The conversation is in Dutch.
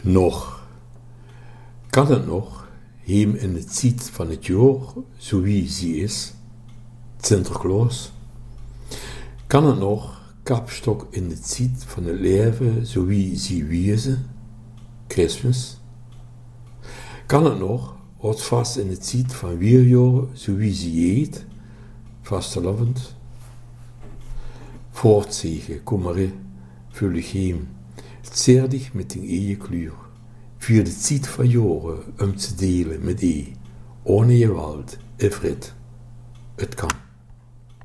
Nog. Kan het nog, hem in het ziet van het jaar, zo wie ze is, Sinterklaas? Kan het nog, kapstok in het ziet van het leven, zo wie ze wezen, Christmas? Kan het nog, houdt vast in het ziet van weerjaren, zo wie ze eet, vastelovend? Voortzegen, kom maar in, vul je heem, het zeer dich met die eigen kleur. Voor het ziet van jaren om te delen met ohne geweld, Fred, het kan.